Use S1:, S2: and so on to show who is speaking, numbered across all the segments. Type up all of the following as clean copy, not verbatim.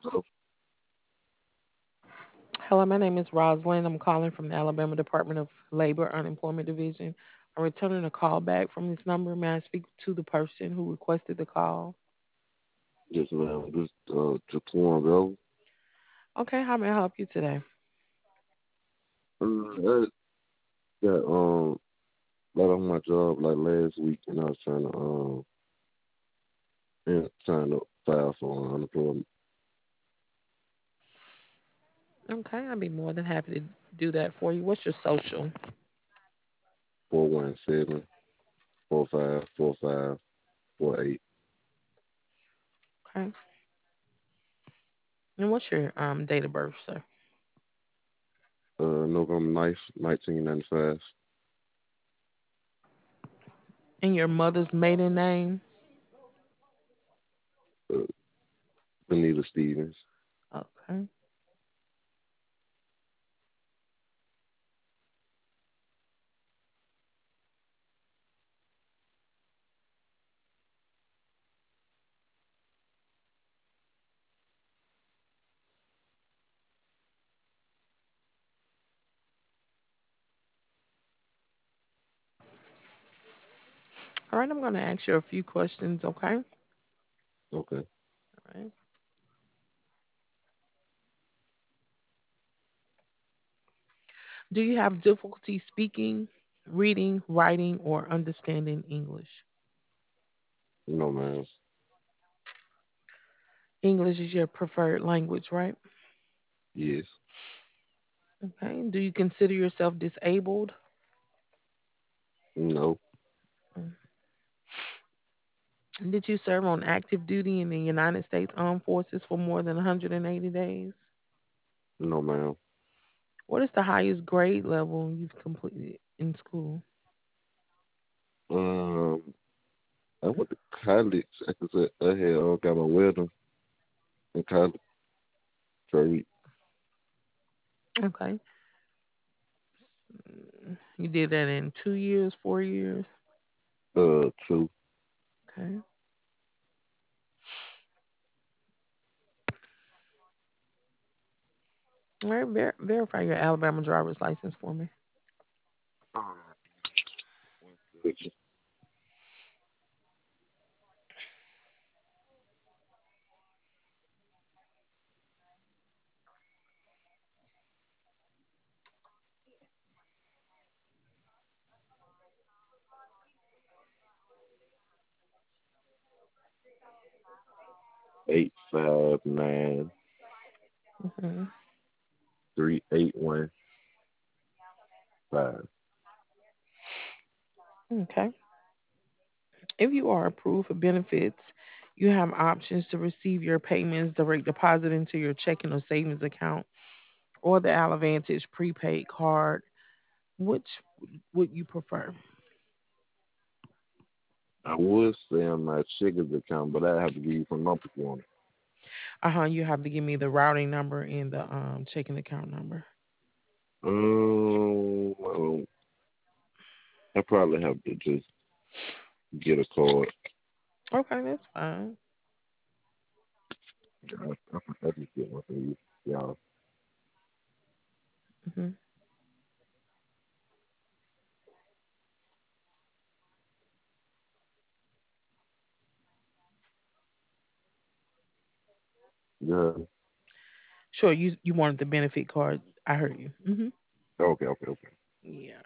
S1: So,
S2: Hello, my name is Rosalind. I'm calling from the Alabama Department of Labor Unemployment Division. I'm returning a call back from this number. May I speak to the person who requested the call?
S1: yes, ma'am. This Jaquan, bro.
S2: Okay, how may I help you today?
S1: I got got on my job like last week, and I was trying to trying to file for unemployment.
S2: Okay, I'd be more than happy to do that for you. What's your social?
S1: 417-454548.
S2: Okay. And what's your date of birth, sir?
S1: November 9th, 1995.
S2: And your mother's maiden name?
S1: Uh, Benita Stevens.
S2: Okay. All right, I'm going to ask you a few questions, okay? All
S1: Okay.
S2: right. Do you have difficulty speaking, reading, writing, or understanding English?
S1: No, man.
S2: English is your preferred language, right?
S1: Yes.
S2: Okay. Do you consider yourself disabled?
S1: No.
S2: Mm. Did you serve on active duty in the United States Armed Forces for more than 180 days?
S1: No, ma'am.
S2: What is the highest grade level you've completed in school?
S1: Um, I went to college. I said I had got my welding in college trade.
S2: Okay. You did that in 2 years, 4 years?
S1: 2.
S2: Okay. All right. Verify your Alabama driver's license for me.
S1: Uh, 859
S2: Hmm.
S1: 3815.
S2: Okay. If you are approved for benefits, you have options to receive your payments direct deposit into your checking or savings account or the Alavantage prepaid card. Which would you prefer?
S1: I would say on my checker's account, but I have to give you some numbers on it.
S2: You have to give me the routing number and the checking account number.
S1: Well, I probably have to just get a card.
S2: Okay, that's fine.
S1: I just get one for you, y'all.
S2: Hmm.
S1: Yeah.
S2: Sure, you wanted the benefit card. I heard you. Hmm.
S1: Okay, okay, okay.
S2: Yeah.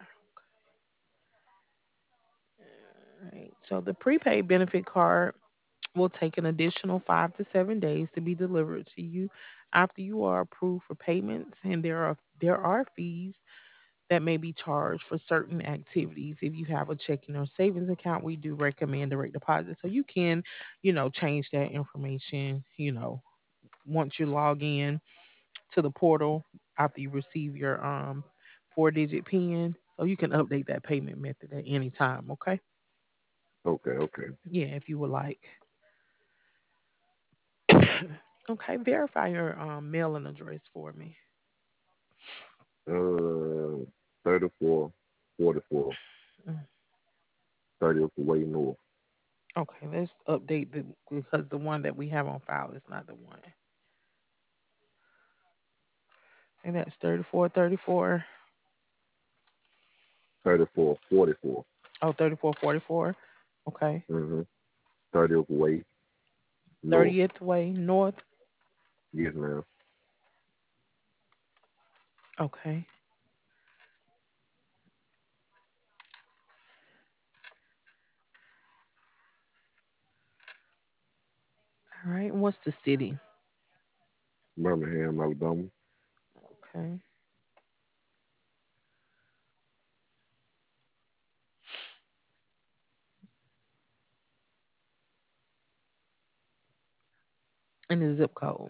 S2: All right. So the prepaid benefit card will take an additional 5 to 7 days to be delivered to you after you are approved for payments, and there are fees that may be charged for certain activities. If you have a checking or savings account, we do recommend direct deposit, so you can, change that information. Once you log in to the portal after you receive your 4-digit PIN, so you can update that payment method at any time. Okay.
S1: Okay, okay.
S2: Yeah, if you would like. Okay, verify your mailing address for me.
S1: Uh, 34, 44,
S2: Mm.
S1: 30th way north.
S2: Okay, let's update the because the one that we have on file is not the one. And that's 3434.
S1: 3444.
S2: Oh, 3444. Okay.
S1: Mm-hmm. 30th Way North.
S2: 30th Way North.
S1: Yes, ma'am.
S2: Okay. All right. And what's the city?
S1: Birmingham, Alabama.
S2: Okay. And the zip code.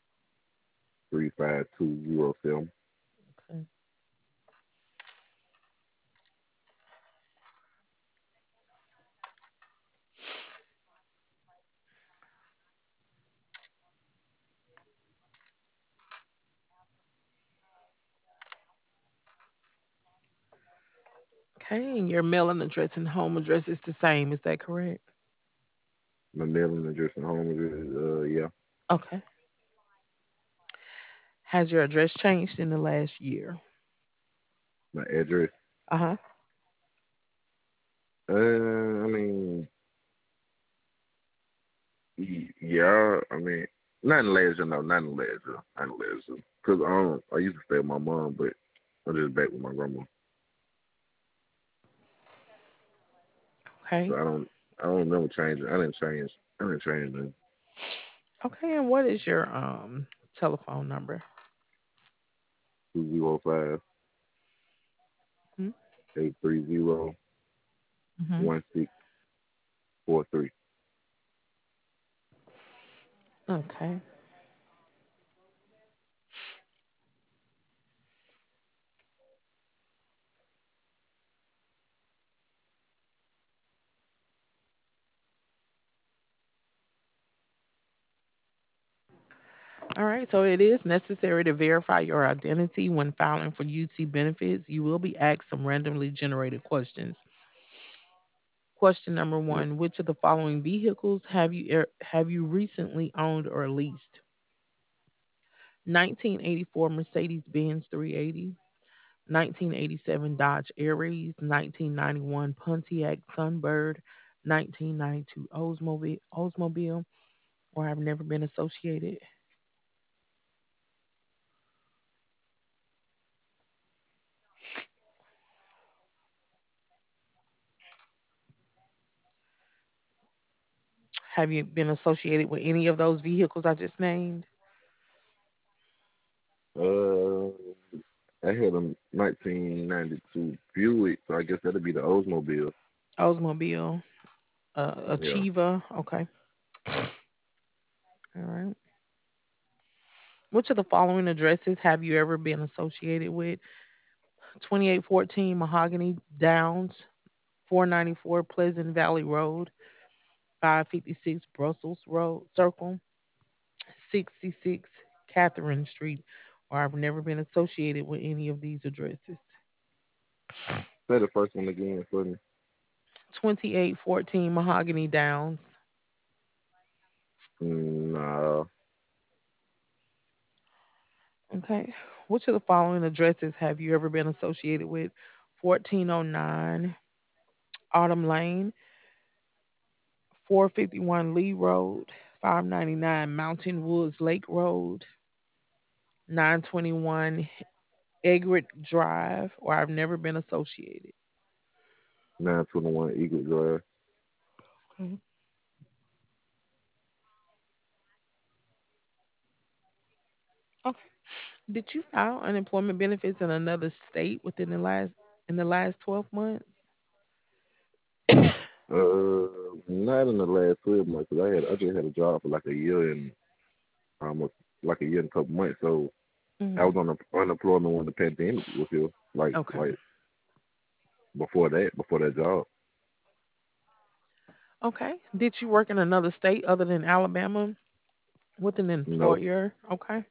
S1: 35207.
S2: Okay. Okay. And your mailing address and home address is the same. Is that correct?
S1: My mailing address and home address, yeah.
S2: Okay. Has your address changed in the last year?
S1: My address.
S2: Uh huh.
S1: I mean, yeah. I mean, not in last year, no, not in last year, not in last year. Cause I used to stay with my mom, but I'm just back with my grandma. So
S2: Okay.
S1: I don't remember changing. I didn't change. I didn't change them.
S2: Okay. And what is your telephone number?
S1: 205 830
S2: Mm-hmm.
S1: 1643.
S2: Okay. All right, so it is necessary to verify your identity when filing for UT benefits. You will be asked some randomly generated questions. Question number
S1: Yeah.
S2: one: which of the following vehicles have you recently owned or leased? 1984 Mercedes-Benz 380, 1987 Dodge Aries, 1991 Pontiac Sunbird, 1992 Oldsmobile, or have never been associated. Have you been associated with any of those vehicles I just named?
S1: Uh, I had a 1992 Buick, so I guess that'd be the Oldsmobile.
S2: Oldsmobile,
S1: Yeah.
S2: Achieva. Okay. All right. Which of the following addresses have you ever been associated with? 2814 Mahogany Downs, 494 Pleasant Valley Road, 556 Brussels Road Circle, 66 Catherine Street, or I've never been associated with any of these addresses.
S1: Say the first one again for me.
S2: 2814 Mahogany Downs.
S1: Nah,
S2: Okay. Which of the following addresses have you ever been associated with? 1409 Autumn Lane, 451 Lee Road, 599 Mountain Woods Lake Road, 921 Egret Drive, or I've never been associated.
S1: 921 Eagle Drive.
S2: Okay. Okay. Did you file unemployment benefits in another state within the last 12 months?
S1: Not in the last 12 months, 'cause I just had a job for like a year and almost like a year and a couple months. So I
S2: Hmm.
S1: was on unemployment when the pandemic was here,
S2: Okay.
S1: like before that job.
S2: Okay. Did you work in another state other than Alabama with an
S1: No,
S2: employer? Okay.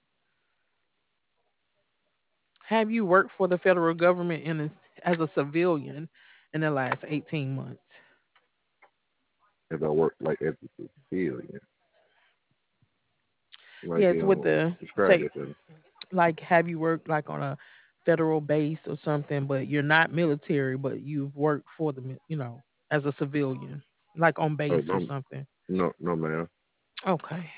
S2: Have you worked for the federal government as a civilian in the last 18 months?
S1: if I worked like at the field, yeah. Like
S2: Yes, with the
S1: describe
S2: say
S1: that to me.
S2: Like, have you worked like on a federal base or something, but you're not military, but you've worked for the, as a civilian, like on base or
S1: No,
S2: something?
S1: no, no, man.
S2: Okay.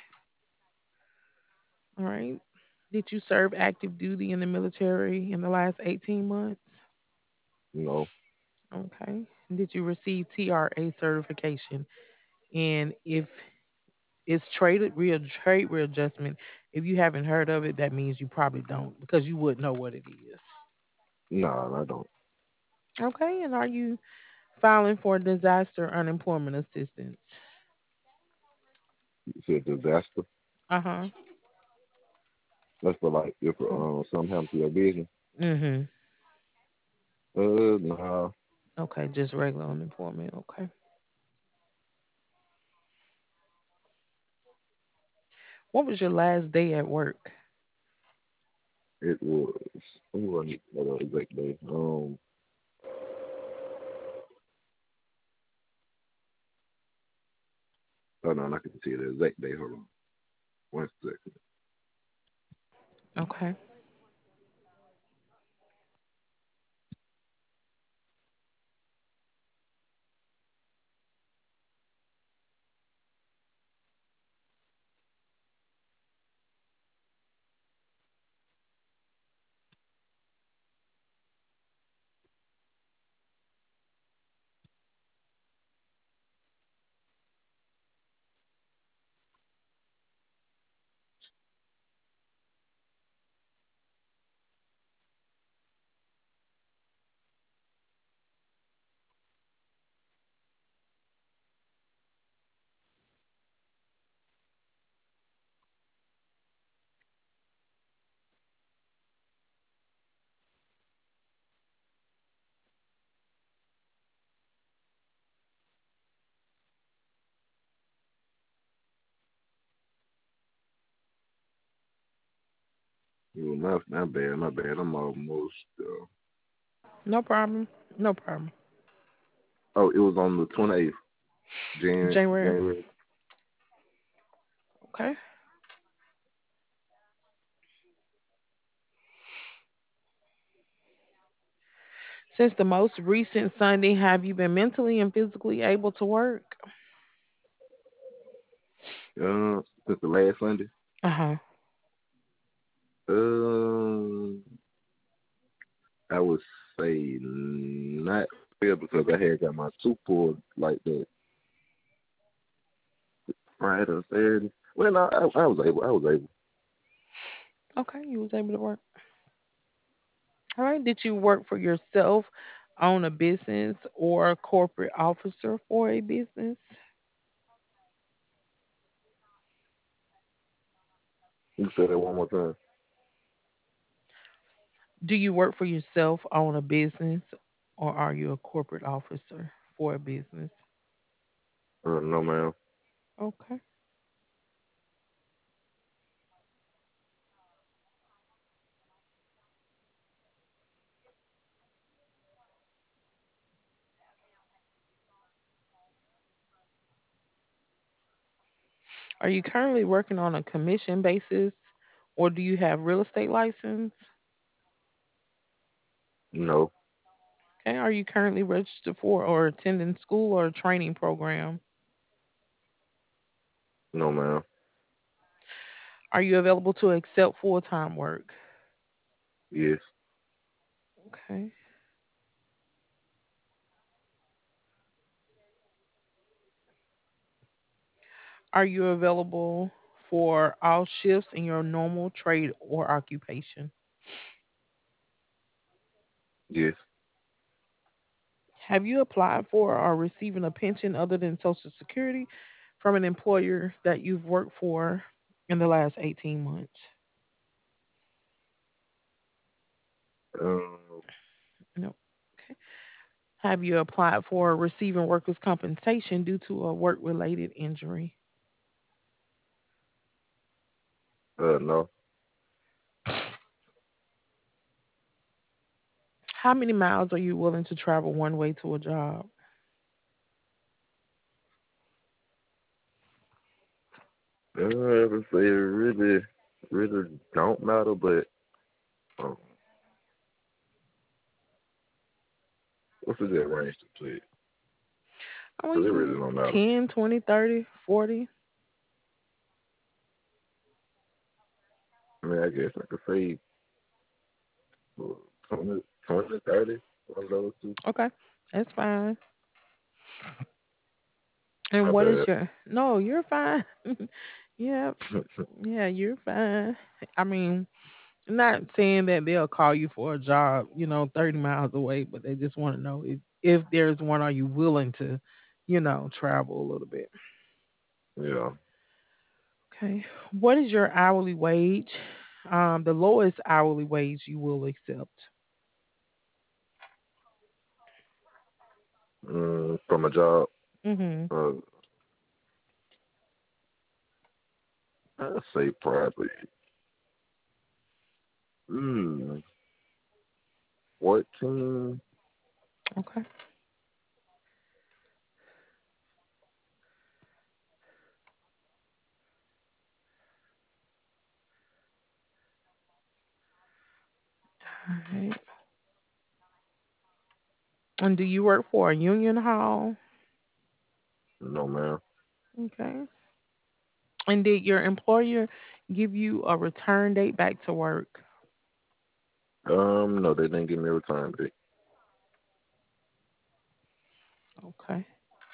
S2: All right. Did you serve active duty in the military in the last 18 months?
S1: No,
S2: Okay. Did you receive TRA certification? And if it's trade readjustment, if you haven't heard of it, that means you probably don't because you would know what it is.
S1: nah, I don't.
S2: Okay. And are you filing for disaster unemployment assistance?
S1: You said disaster.
S2: Uh huh.
S1: That's for like if something happened to your business.
S2: Mhm.
S1: Nah,
S2: Okay, just regular unemployment. Okay. What was your last day at work?
S1: it was. Let me run that exact day. Hold on, I can see the exact day. Hold on, 1 second.
S2: Okay.
S1: Not bad, not bad. I'm almost.
S2: No problem. No problem.
S1: Oh, it was on the 28th,
S2: January.
S1: January.
S2: Okay. Since the most recent Sunday, have you been mentally and physically able to work?
S1: Since the last Sunday.
S2: Uh huh.
S1: Um, I would say not real because I had got my tooth pulled like that Friday or Saturday. Well, no, I was able. I was able.
S2: Okay, you was able to work. All right. Did you work for yourself, own a business, or a corporate officer for a business?
S1: You said that one more time.
S2: Do you work for yourself, own a business, or are you a corporate officer for a business?
S1: No, ma'am.
S2: Okay. Are you currently working on a commission basis or do you have real estate license?
S1: No,
S2: Okay. Are you currently registered for or attending school or a training program?
S1: no, ma'am.
S2: Are you available to accept full time work?
S1: Yes,
S2: Okay. Are you available for all shifts in your normal trade or occupation?
S1: yes.
S2: Have you applied for or receiving a pension other than Social Security from an employer that you've worked for in the last 18 months?
S1: Um,
S2: No. Okay. Have you applied for receiving workers' compensation due to a work related injury?
S1: no.
S2: How many miles are you willing to travel one way to a job?
S1: I would say it really don't matter, but What's the good range to play?
S2: I mean,
S1: Because
S2: you
S1: it
S2: can
S1: really don't matter.
S2: 10, 20, 30, 40.
S1: I mean, I guess I could say 20, 20, 30, one of those two.
S2: Okay, that's fine. And
S1: My
S2: what is
S1: bad.
S2: your? No, you're fine. Yeah, yeah, you're fine. I mean, not saying that they'll call you for a job, 30 miles away, but they just want to know if there's one, are you willing to, travel a little bit?
S1: Yeah.
S2: Okay. What is your hourly wage? The lowest hourly wage you will accept.
S1: From a job,
S2: Mhm.
S1: uh, I'd say probably mm, 14.
S2: Okay. All right. And do you work for a union hall?
S1: No, man.
S2: Okay. And did your employer give you a return date back to work?
S1: No, they didn't give me a return date.
S2: Okay.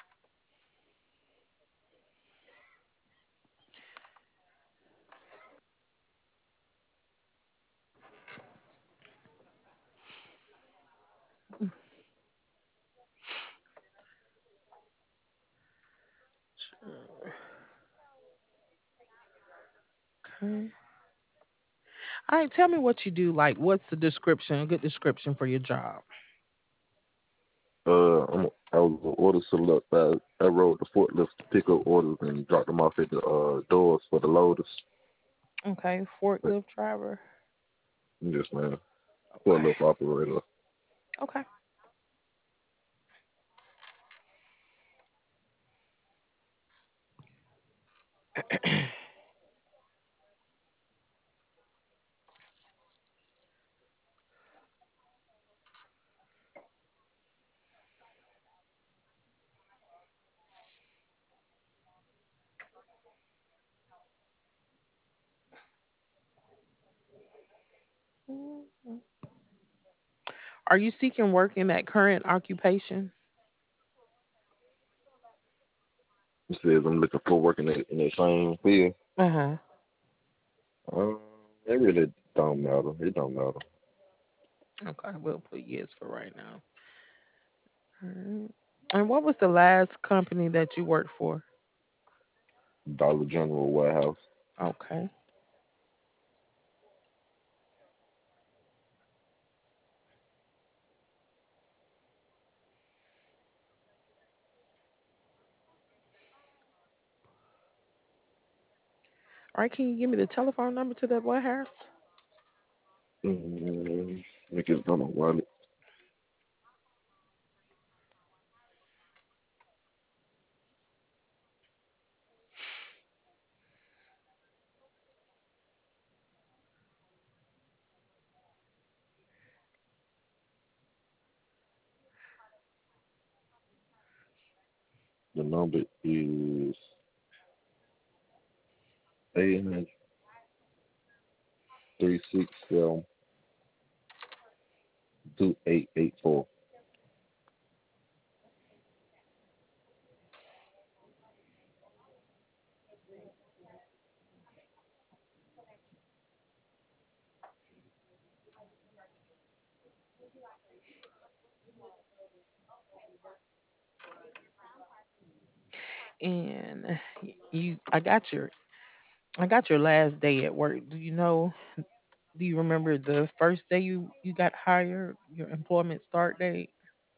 S2: Okay. All right, tell me what you do. Like, what's the description? A good description for your job.
S1: I was an order select. I rode the forklift to pick up orders and drop them off at the doors for the loaders.
S2: Okay,
S1: But
S2: forklift driver.
S1: yes, man.
S2: Okay.
S1: Forklift operator.
S2: Okay. Are you seeking work in that current occupation?
S1: He says I'm looking for work in that same field.
S2: Uh huh.
S1: Um, it really don't matter. It don't matter.
S2: Okay, we'll put yes for right now. Alright. And what was the last company that you worked for?
S1: Dollar General warehouse.
S2: Okay. All right, can you give me the telephone number to that warehouse?
S1: Make it on my wallet. The number is 800-367-2884.
S2: And I got your last day at work. Do you remember the first day you got hired, your employment start date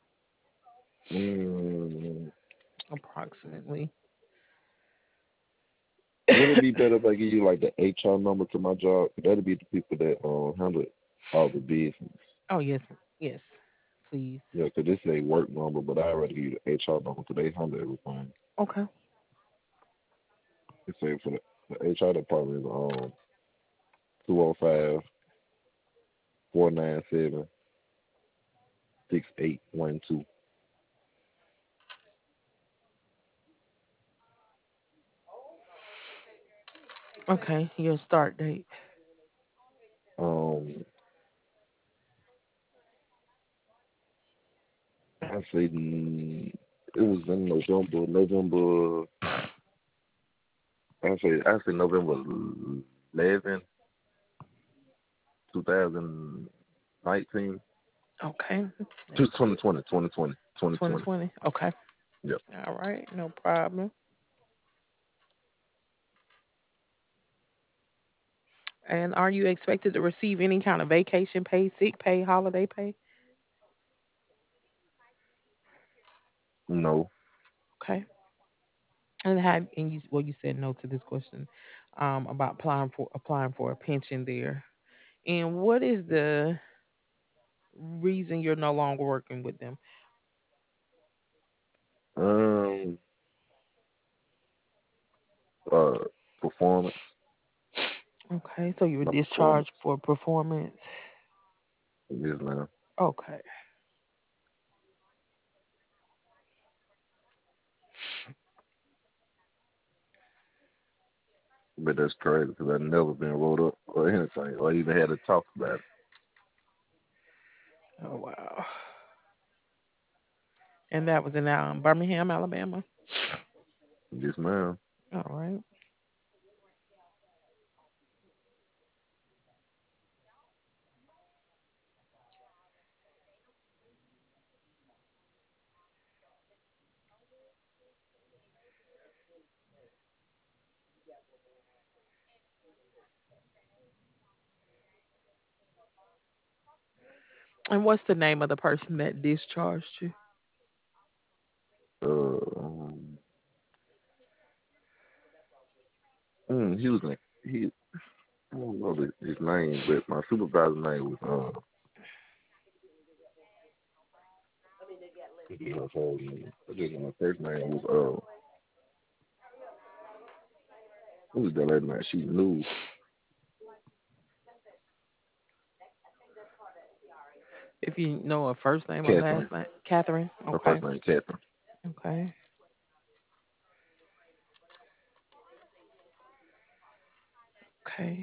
S1: Mm,
S2: approximately?
S1: would it be better if I give you like the HR number to my job? That'd be the people that handle all the business.
S2: Oh, yes. Yes. Please.
S1: Yeah, 'cause this is a work number, but I already give you the HR number 'cause they handle everything.
S2: Okay.
S1: It say for the HR department is 205-497-6812.
S2: Okay, your start date.
S1: Um, I say it was in November. I say November 11, 2019.
S2: Okay.
S1: Just
S2: Let's see.
S1: 2020, 2020, 2020.
S2: 2020. Okay.
S1: Yep.
S2: All right. No problem. And are you expected to receive any kind of vacation pay, sick pay, holiday pay?
S1: No.
S2: Okay. And you said no to this question about applying for a pension there. And what is the reason you're no longer working with them?
S1: Um, uh, performance.
S2: Okay, so you were
S1: My
S2: discharged
S1: performance.
S2: for performance.
S1: Yes, now.
S2: Okay.
S1: But that's crazy because I've never been wrote up or anything, or even had to talk about it.
S2: Oh wow. And that was in Birmingham, Alabama.
S1: Yes, ma'am.
S2: All right. And what's the name of the person that discharged you?
S1: Um, he was in, he. I don't know his name, but my supervisor's name was I just know my first name was who was that lady name? She knew
S2: If you know a first name or
S1: Catherine.
S2: last name, Catherine.
S1: Her
S2: Okay.
S1: first name Catherine.
S2: Okay. Okay.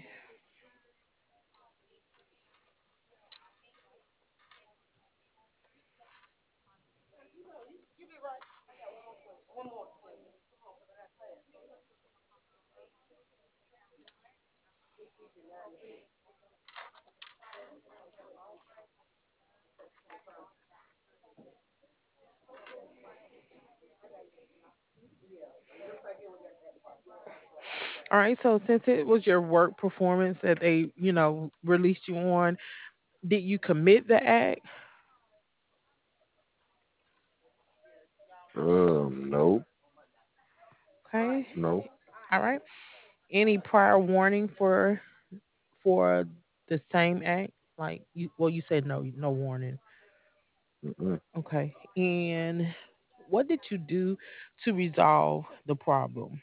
S2: All right. So since it was your work performance that they, released you on, did you commit the act?
S1: No,
S2: Okay.
S1: no.
S2: All right. Any prior warning for the same act? Like you said no, no warning.
S1: Mm-mm.
S2: Okay. And what did you do to resolve the problem?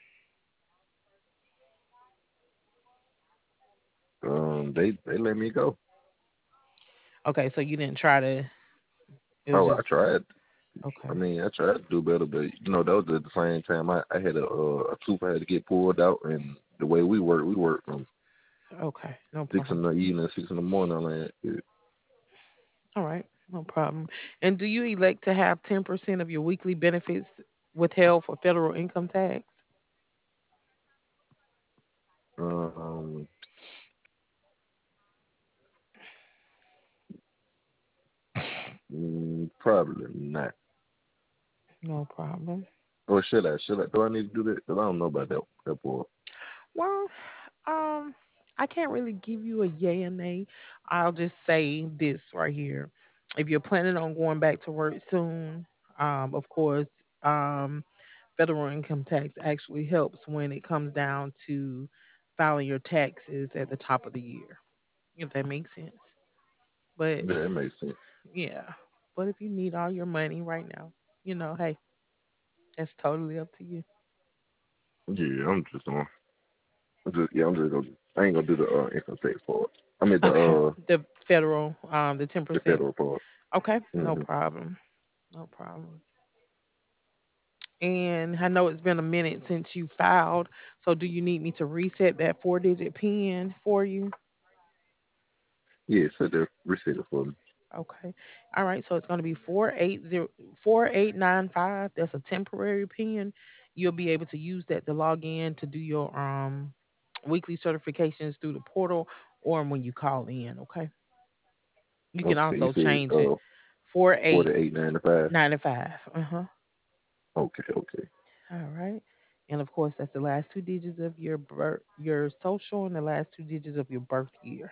S1: They let me go.
S2: Okay, so you didn't try to. It was
S1: Oh, I
S2: just
S1: tried. I
S2: okay.
S1: mean, I tried to do better, but that was at the same time I had a tooth I had to get pulled out, and the way we work from
S2: Okay, no
S1: 6
S2: problem.
S1: in the evening, 6 in the morning.
S2: All right, no problem. And do you elect to have 10% of your weekly benefits withheld for federal income tax?
S1: Um, probably not.
S2: No problem.
S1: Or should I? Should I? Do I need to do that? Because I don't know about that part.
S2: Well, um, I can't really give you a yay and nay. I'll just say this right here. If you're planning on going back to work soon, of course, um, federal income tax actually helps when it comes down to filing your taxes at the top of the year, if that makes sense. But
S1: Yeah, that makes sense.
S2: yeah, but if you need all your money right now, hey, that's totally up to you.
S1: Yeah, I'm just gonna. I ain't gonna do the income tax part. I mean
S2: Okay, the federal, the ten
S1: the
S2: percent.
S1: federal part.
S2: Okay, no
S1: Hmm.
S2: problem, no problem. And I know it's been a minute since you filed. So do you need me to reset that 4-digit PIN for you?
S1: Yeah, so the reset it for me.
S2: Okay. All right. So it's going to be 4804895. That's a temporary PIN. You'll be able to use that to log in to do your weekly certifications through the portal or when you call in. Okay. You can
S1: Okay, you
S2: also
S1: said
S2: change it. four eight
S1: 4895.
S2: ninety five. Uh huh.
S1: Okay, okay,
S2: All right. And of course, that's the last two digits of your social, and the last two digits of your birth year.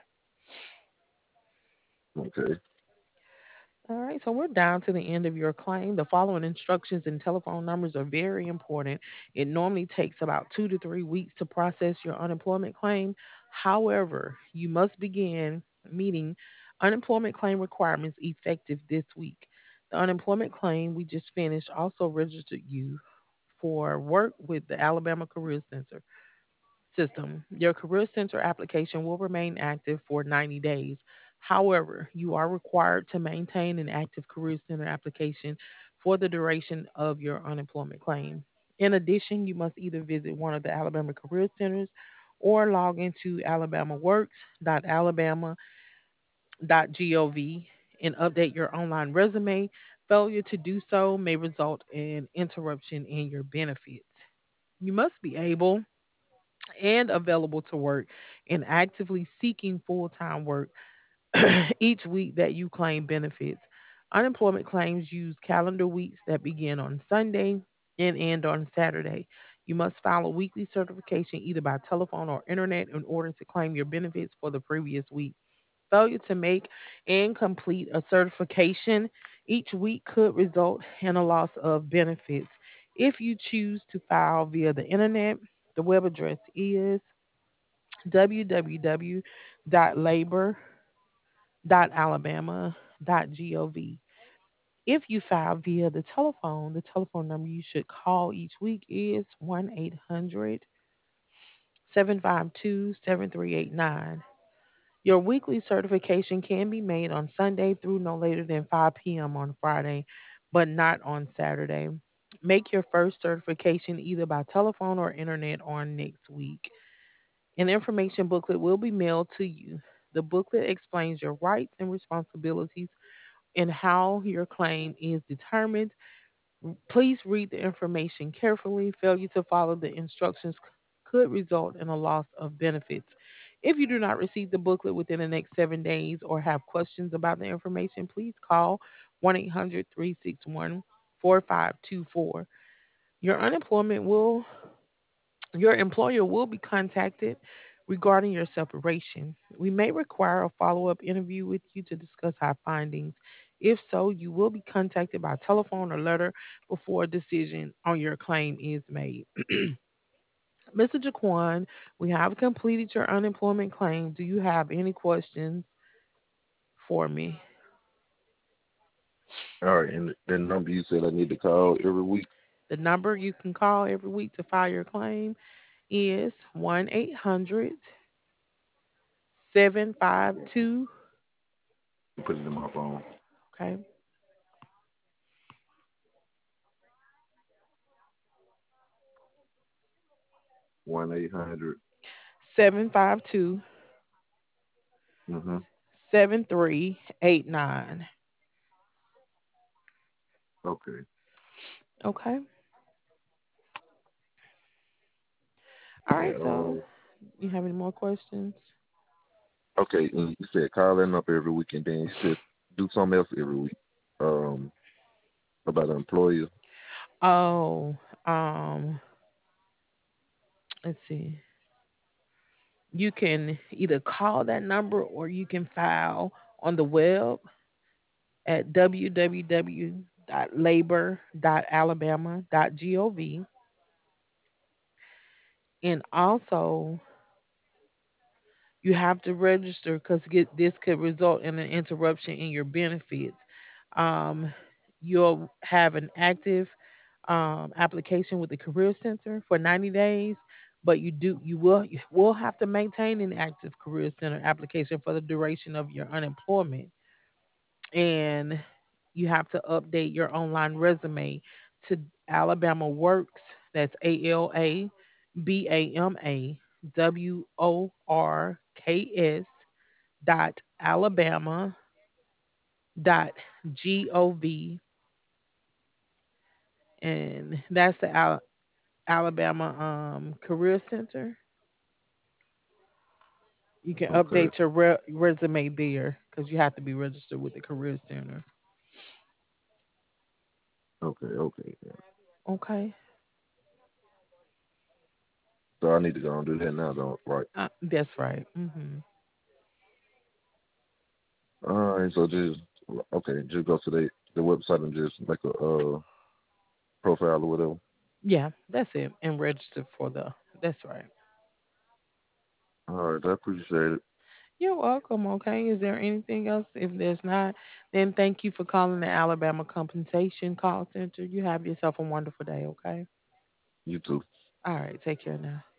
S1: okay.
S2: All right, so we're down to the end of your claim. The following instructions and telephone numbers are very important. It normally takes about 2 to 3 weeks to process your unemployment claim. However, you must begin meeting unemployment claim requirements effective this week. The unemployment claim we just finished also registered you for work with the Alabama Career Center system. Your Career Center application will remain active for 90 days. However, you are required to maintain an active Career Center application for the duration of your unemployment claim. In addition, you must either visit one of the Alabama Career Centers or log into alabamaworks.alabama.gov and update your online resume. Failure to do so may result in interruption in your benefits. You must be able and available to work and actively seeking full time work each week that you claim benefits. Unemployment claims use calendar weeks that begin on Sunday and end on Saturday. You must file a weekly certification either by telephone or internet in order to claim your benefits for the previous week. Failure to make and complete a certification each week could result in a loss of benefits. If you choose to file via the internet, the web address is www.labor.alabama.gov. If you file via the telephone number you should call each week is 1-800-752-7389. Your weekly certification can be made on Sunday through no later than 5 p.m. on Friday, but not on Saturday. Make your first certification either by telephone or internet on next week. An information booklet will be mailed to you. The booklet explains your rights and responsibilities and how your claim is determined. Please read the information carefully. Failure to follow the instructions could result in a loss of benefits. If you do not receive the booklet within the next 7 days or have questions about the information, please call 1-800-361-4524. Your unemployment will Your employer will be contacted regarding your separation. We may require a follow up interview with you to discuss our findings. If so, you will be contacted by telephone or letter before a decision on your claim is made. Mr. Jaquan, we have completed your unemployment claim. Do you have any questions for me?
S1: All right, and the number you said I need to call every week.
S2: The number you can call every week to file your claim is 1-800-752.
S1: Put it in my phone.
S2: Okay.
S1: 1-800.
S2: 752
S1: Mm-hmm.
S2: 7389.
S1: Okay.
S2: Okay. All right.
S1: And
S2: So, you have any more questions?
S1: okay, and you said call that up every week, and then you said do something else every week. Um, about the employer.
S2: Oh, um, let's see. You can either call that number or you can file on the web at www.labor.alabama.gov. And also, you have to register because this could result in an interruption in your benefits. Um, you'll have an active application with the Career Center for 90 days, but you will have to maintain an active Career Center application for the duration of your unemployment, and you have to update your online resume to Alabama Works. That's ALABAMAWORKS .alabama.gov, and that's the Alabama Career Center. You can
S1: Okay.
S2: update your resume there because you have to be registered with the Career Center.
S1: Okay. Okay. Yeah.
S2: Okay,
S1: So I need to go and do that now, don't right?
S2: that's right.
S1: All right. So just okay. Just go to the website and just make a profile or whatever.
S2: Yeah, that's it, and register for the. That's right.
S1: All right. I appreciate it.
S2: You're welcome. Okay, is there anything else? If there's not, then thank you for calling the Alabama Compensation Call Center. You have yourself a wonderful day. Okay.
S1: You too.
S2: All right. Take care now.